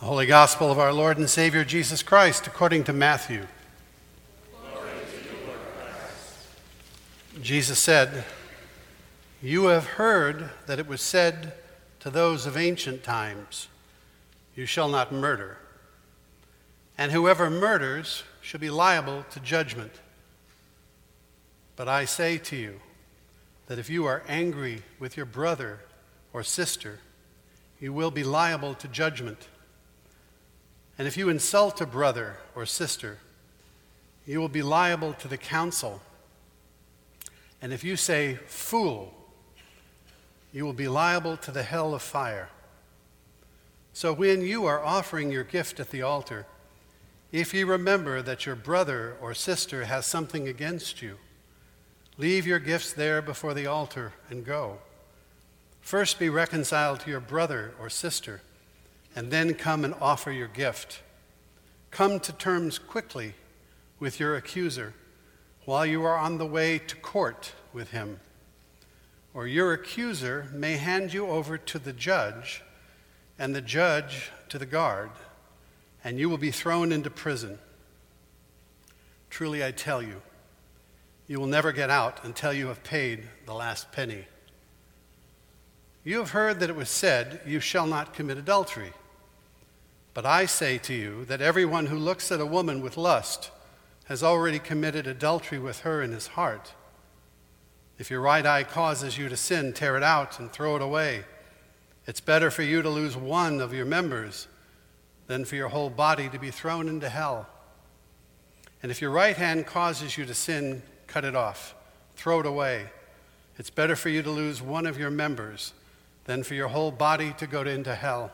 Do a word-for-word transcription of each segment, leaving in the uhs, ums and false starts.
The Holy Gospel of our Lord and Savior Jesus Christ according to Matthew. Glory to you, Lord Christ. Jesus said, "You have heard that it was said to those of ancient times, 'You shall not murder,' and whoever murders shall be liable to judgment. But I say to you that if you are angry with your brother or sister, you will be liable to judgment. And if you insult a brother or sister, you will be liable to the council. And if you say, 'Fool,' you will be liable to the hell of fire. So when you are offering your gift at the altar, if you remember that your brother or sister has something against you, leave your gifts there before the altar and go. First be reconciled to your brother or sister, and then come and offer your gift. Come to terms quickly with your accuser while you are on the way to court with him, or your accuser may hand you over to the judge, and the judge to the guard, and you will be thrown into prison. Truly I tell you, you will never get out until you have paid the last penny. You have heard that it was said, 'You shall not commit adultery.' But I say to you that everyone who looks at a woman with lust has already committed adultery with her in his heart. If your right eye causes you to sin, tear it out and throw it away. It's better for you to lose one of your members than for your whole body to be thrown into hell. And if your right hand causes you to sin, cut it off, throw it away. It's better for you to lose one of your members than for your whole body to go into hell.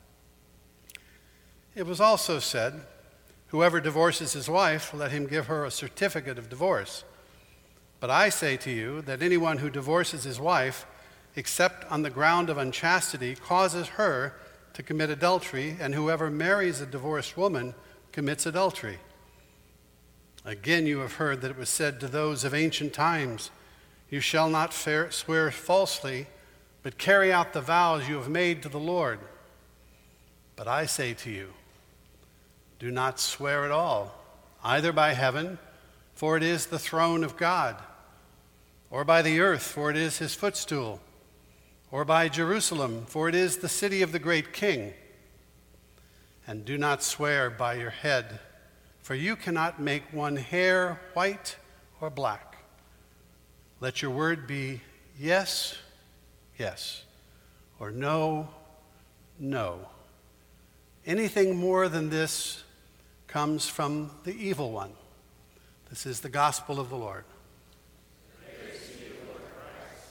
It was also said, 'Whoever divorces his wife, let him give her a certificate of divorce.' But I say to you that anyone who divorces his wife, except on the ground of unchastity, causes her to commit adultery, and whoever marries a divorced woman commits adultery. Again, you have heard that it was said to those of ancient times, 'You shall not swear falsely, but carry out the vows you have made to the Lord.' But I say to you, do not swear at all, either by heaven, for it is the throne of God, or by the earth, for it is his footstool, or by Jerusalem, for it is the city of the great king. And do not swear by your head, for you cannot make one hair white or black. Let your word be yes, yes, or no, no. Anything more than this comes from the evil one." This is the gospel of the Lord. Praise to you, Lord Christ.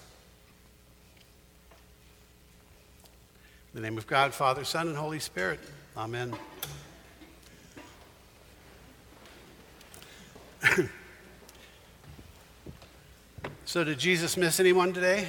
In the name of God, Father, Son, and Holy Spirit. Amen. So did Jesus miss anyone today?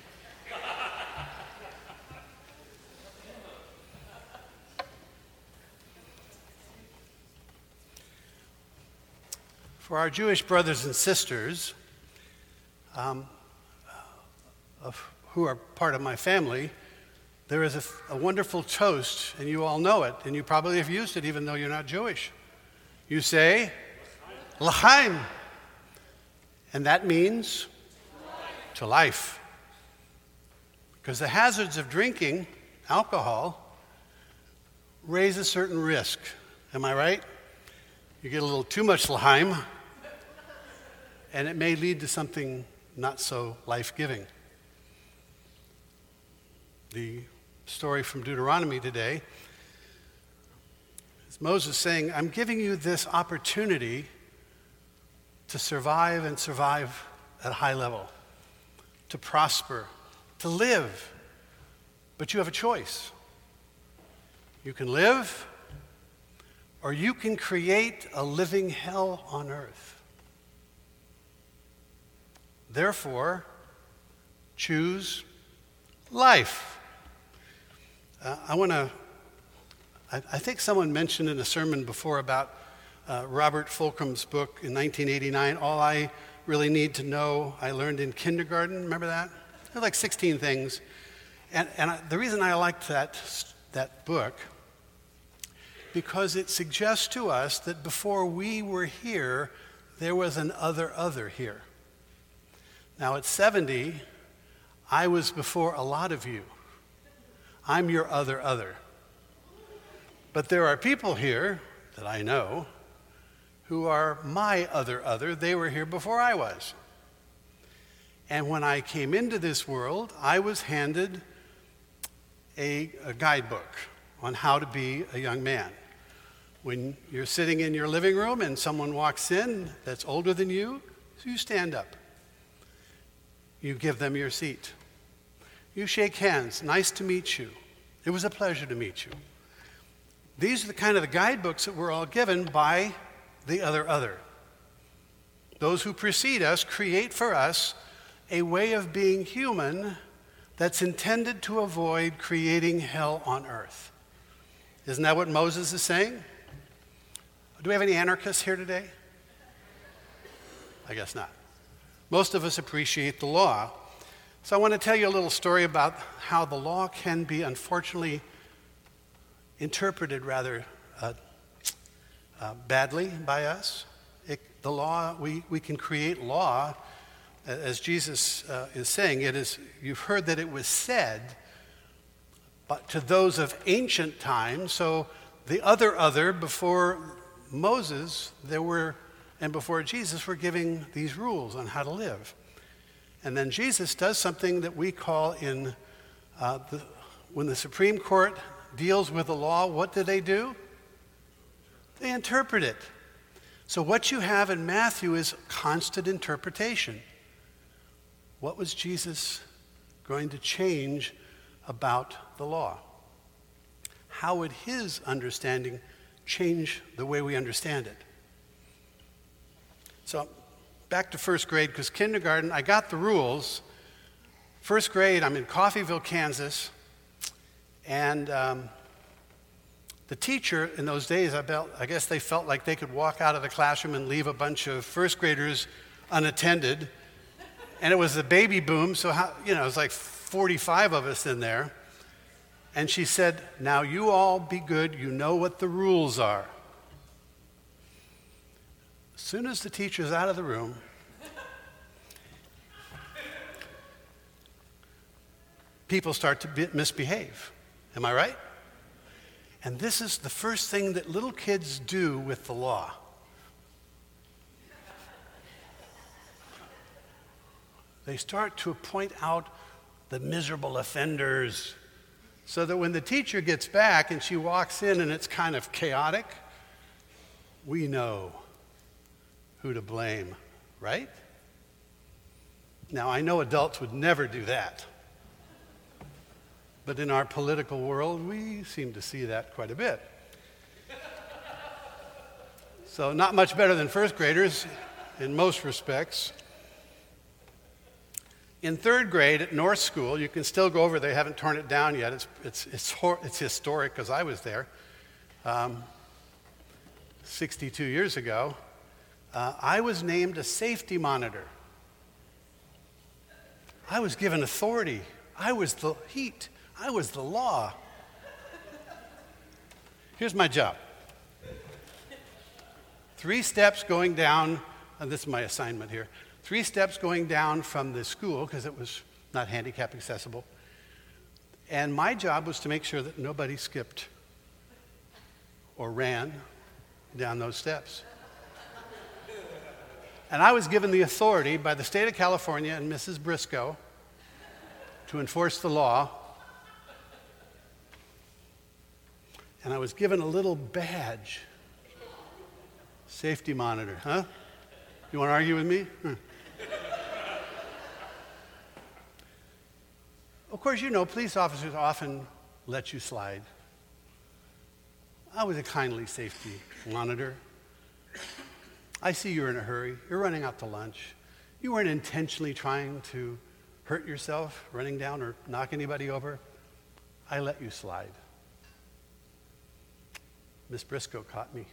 For our Jewish brothers and sisters um, of, who are part of my family, there is a, a wonderful toast, and you all know it, and you probably have used it even though you're not Jewish. You say, L'chaim, and that means to life. Because the hazards of drinking alcohol raise a certain risk. Am I right? You get a little too much l'chaim, and it may lead to something not so life-giving. The story from Deuteronomy today is Moses saying, I'm giving you this opportunity to survive and survive at a high level, to prosper, to live. But you have a choice. You can live, or you can create a living hell on earth. Therefore, choose life. Uh, I want to, I, I think someone mentioned in a sermon before about uh, Robert Fulcrum's book in nineteen eighty-nine, All I Really Need to Know I Learned in Kindergarten. Remember that? There are like sixteen things. And, and I, the reason I liked that, that book because it suggests to us that before we were here, there was an other other here. Now at seventy, I was before a lot of you. I'm your other other. But there are people here that I know who are my other other. They were here before I was. And when I came into this world, I was handed a, a guidebook on how to be a young man. When you're sitting in your living room and someone walks in that's older than you, you stand up. You give them your seat. You shake hands. Nice to meet you. It was a pleasure to meet you. These are the kind of the guidebooks that we're all given by the other other. Those who precede us create for us a way of being human that's intended to avoid creating hell on earth. Isn't that what Moses is saying? Do we have any anarchists here today? I guess not. Most of us appreciate the law. So I want to tell you a little story about how the law can be, unfortunately, interpreted rather uh, uh, badly by us. It, the law, we, we can create law, as Jesus uh, is saying, it is, you've heard that it was said, but to those of ancient times, so the other other before Moses, there were, and before Jesus, were giving these rules on how to live. And then Jesus does something that we call in, uh, the, when the Supreme Court deals with the law, what do they do? They interpret it. So what you have in Matthew is constant interpretation. What was Jesus going to change about the law? How would his understanding change the way we understand it? So back to first grade, because kindergarten, I got the rules. First grade, I'm in Coffeyville, Kansas, and um, the teacher in those days, I, felt, I guess they felt like they could walk out of the classroom and leave a bunch of first graders unattended. And it was the baby boom, so how, you know, it was like forty-five of us in there. And she said, now you all be good, you know what the rules are. As soon as the teacher's out of the room, people start to be, misbehave. Am I right? And this is the first thing that little kids do with the law. They start to point out the miserable offenders, so that when the teacher gets back and she walks in and it's kind of chaotic, we know who to blame, right? Now, I know adults would never do that. But in our political world, we seem to see that quite a bit. So not much better than first graders in most respects. In third grade at North School, you can still go over, they haven't torn it down yet. It's, it's, it's, hor- it's historic because I was there um, sixty-two years ago. Uh, I was named a safety monitor. I was given authority. I was the heat. I was the law. Here's my job. Three steps going down, and this is my assignment here. Three steps going down from the school, because it was not handicap accessible. And my job was to make sure that nobody skipped or ran down those steps. And I was given the authority by the state of California and Missus Briscoe to enforce the law. And I was given a little badge. Safety monitor, huh? You want to argue with me? Huh. Of course, you know, police officers often let you slide. I was a kindly safety monitor. I see you're in a hurry. You're running out to lunch. You weren't intentionally trying to hurt yourself, running down or knock anybody over. I let you slide. Miss Briscoe caught me.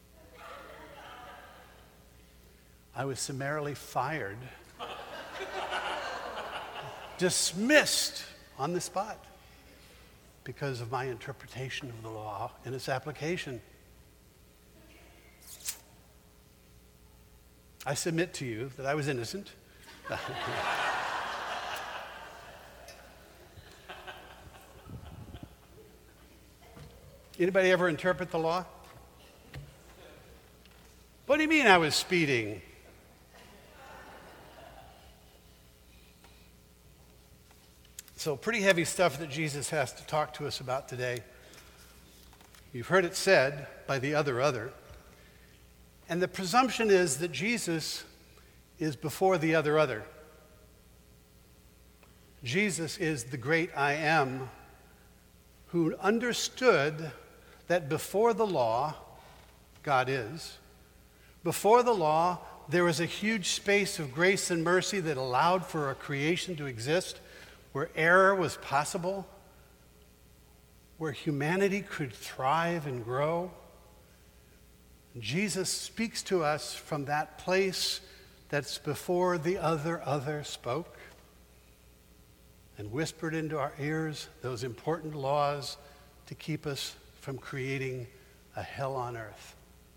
I was summarily fired, dismissed on the spot. because of my interpretation of the law and its application. I submit to you that I was innocent. Anybody ever interpret the law? What do you mean I was speeding? So pretty heavy stuff that Jesus has to talk to us about today. You've heard it said by the other other. And the presumption is that Jesus is before the other other. Jesus is the great I am, who understood that before the law, God is. Before the law, there was a huge space of grace and mercy that allowed for a creation to exist, where error was possible, where humanity could thrive and grow. Jesus speaks to us from that place that's before the other other spoke and whispered into our ears those important laws to keep us from creating a hell on earth.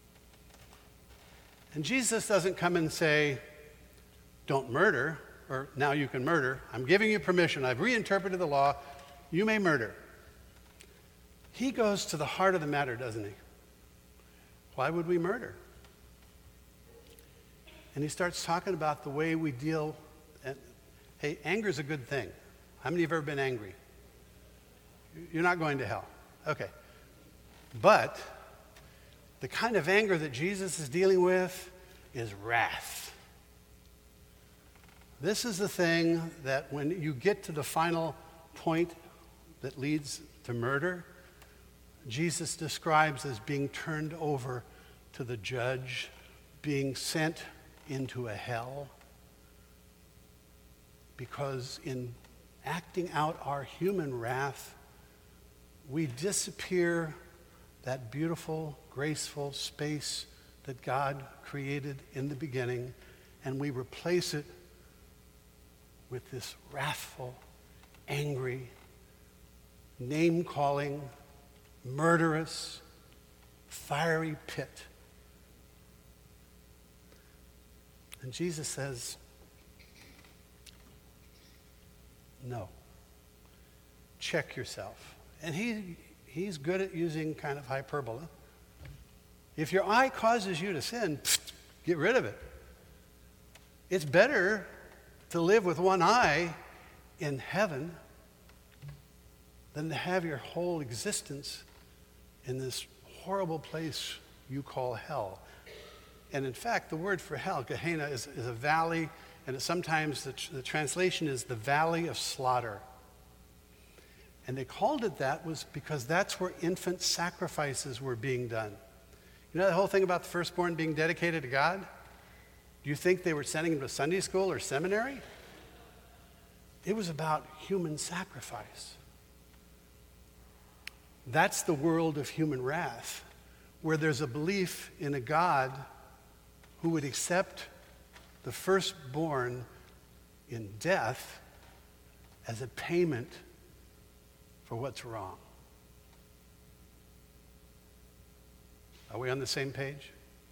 And Jesus doesn't come and say, don't murder, or now you can murder. I'm giving you permission. I've reinterpreted the law. You may murder. He goes to the heart of the matter, doesn't he? Why would we murder? And he starts talking about the way we deal. And, hey, anger is a good thing. How many of you have ever been angry? You're not going to hell. Okay. But the kind of anger that Jesus is dealing with is wrath. This is the thing that when you get to the final point that leads to murder, Jesus describes as being turned over to the judge, being sent into a hell, because in acting out our human wrath, we disappear that beautiful, graceful space that God created in the beginning, and we replace it with this wrathful, angry, name-calling, murderous, fiery pit. And Jesus says, no. Check yourself. And he he's good at using kind of hyperbole. If your eye causes you to sin, get rid of it. It's better to live with one eye in heaven than to have your whole existence in this horrible place you call hell. And in fact, the word for hell, Gehenna, is, is a valley, and it, sometimes the, the translation is the valley of slaughter. And they called it that was because that's where infant sacrifices were being done. You know the whole thing about the firstborn being dedicated to God? Do you think they were sending him to Sunday school or seminary? It was about human sacrifice. That's the world of human wrath, where there's a belief in a God who would accept the firstborn in death as a payment for what's wrong. Are we on the same page?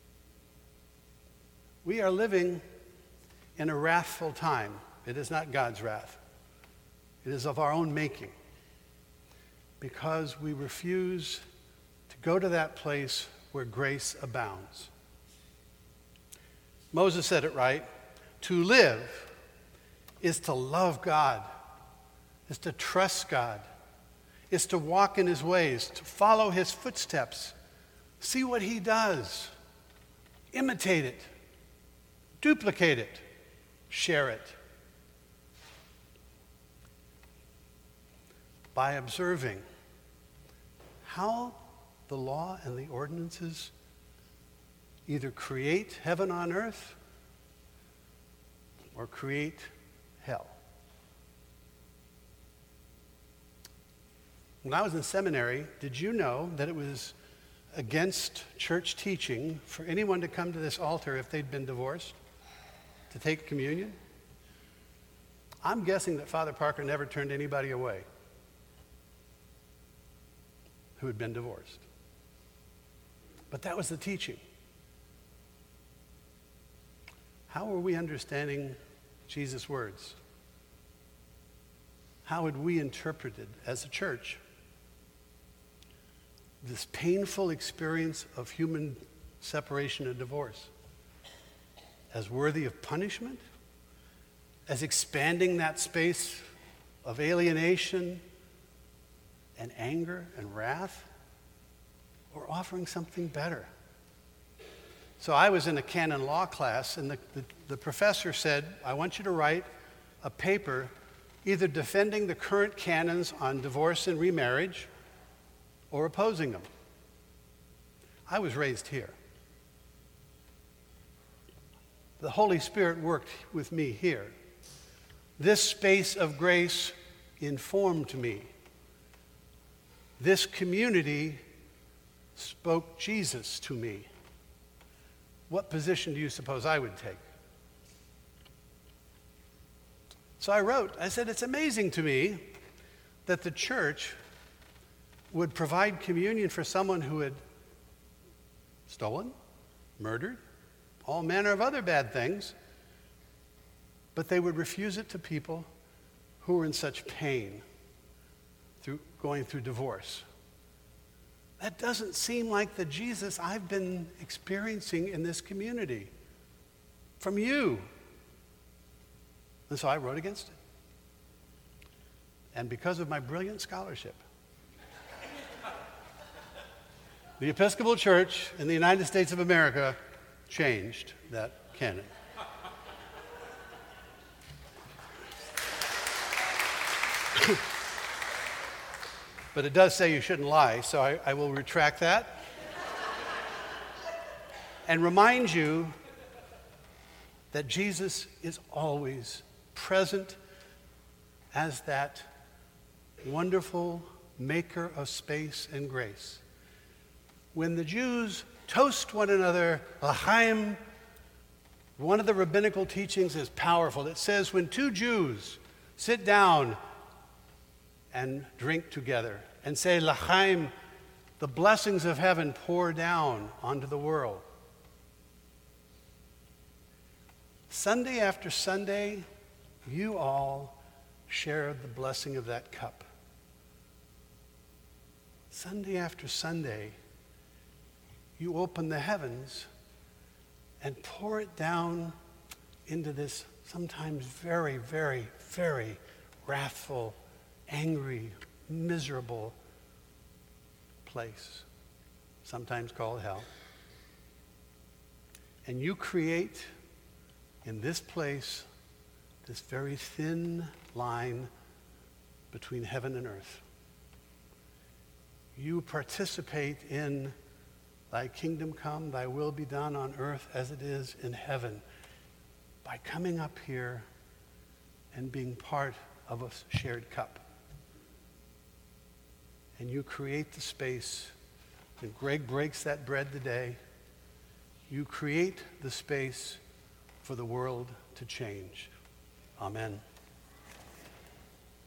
We are living in a wrathful time. It is not God's wrath. It is of our own making, because we refuse to go to that place where grace abounds. Moses said it right. To live is to love God, is to trust God, is to walk in his ways, to follow his footsteps, see what he does, imitate it, duplicate it, share it. By observing how the law and the ordinances either create heaven on earth or create hell. When I was in seminary, did you know that it was against church teaching for anyone to come to this altar if they'd been divorced to take communion? I'm guessing that Father Parker never turned anybody away. who had been divorced. But that was the teaching. How are we understanding Jesus' words? How would we interpret it as a church? This painful experience of human separation and divorce as worthy of punishment? As expanding that space of alienation and anger and wrath? Or offering something better? So I was in a canon law class, and the, the, the professor said, I want you to write a paper either defending the current canons on divorce and remarriage or opposing them. I was raised here. The Holy Spirit worked with me here. This space of grace informed me. This community spoke Jesus to me. What position do you suppose I would take? So I wrote, I said, it's amazing to me that the church would provide communion for someone who had stolen, murdered, all manner of other bad things, but they would refuse it to people who were in such pain through going through divorce. That doesn't seem like the Jesus I've been experiencing in this community from you. And so I wrote against it. And because of my brilliant scholarship, the Episcopal Church in the United States of America changed that canon. But it does say you shouldn't lie, so I, I will retract that. And remind you that Jesus is always present as that wonderful maker of space and grace. When the Jews toast one another, l'chaim, one of the rabbinical teachings is powerful. It says when two Jews sit down and drink together and say, l'chaim, the blessings of heaven pour down onto the world. Sunday after Sunday, you all share the blessing of that cup. Sunday after Sunday, you open the heavens and pour it down into this sometimes very, very, very wrathful, angry, miserable place, sometimes called hell. And you create in this place this very thin line between heaven and earth. You participate in thy kingdom come, thy will be done on earth as it is in heaven by coming up here and being part of a shared cup. And you create the space. When Greg breaks that bread today, you create the space for the world to change. Amen.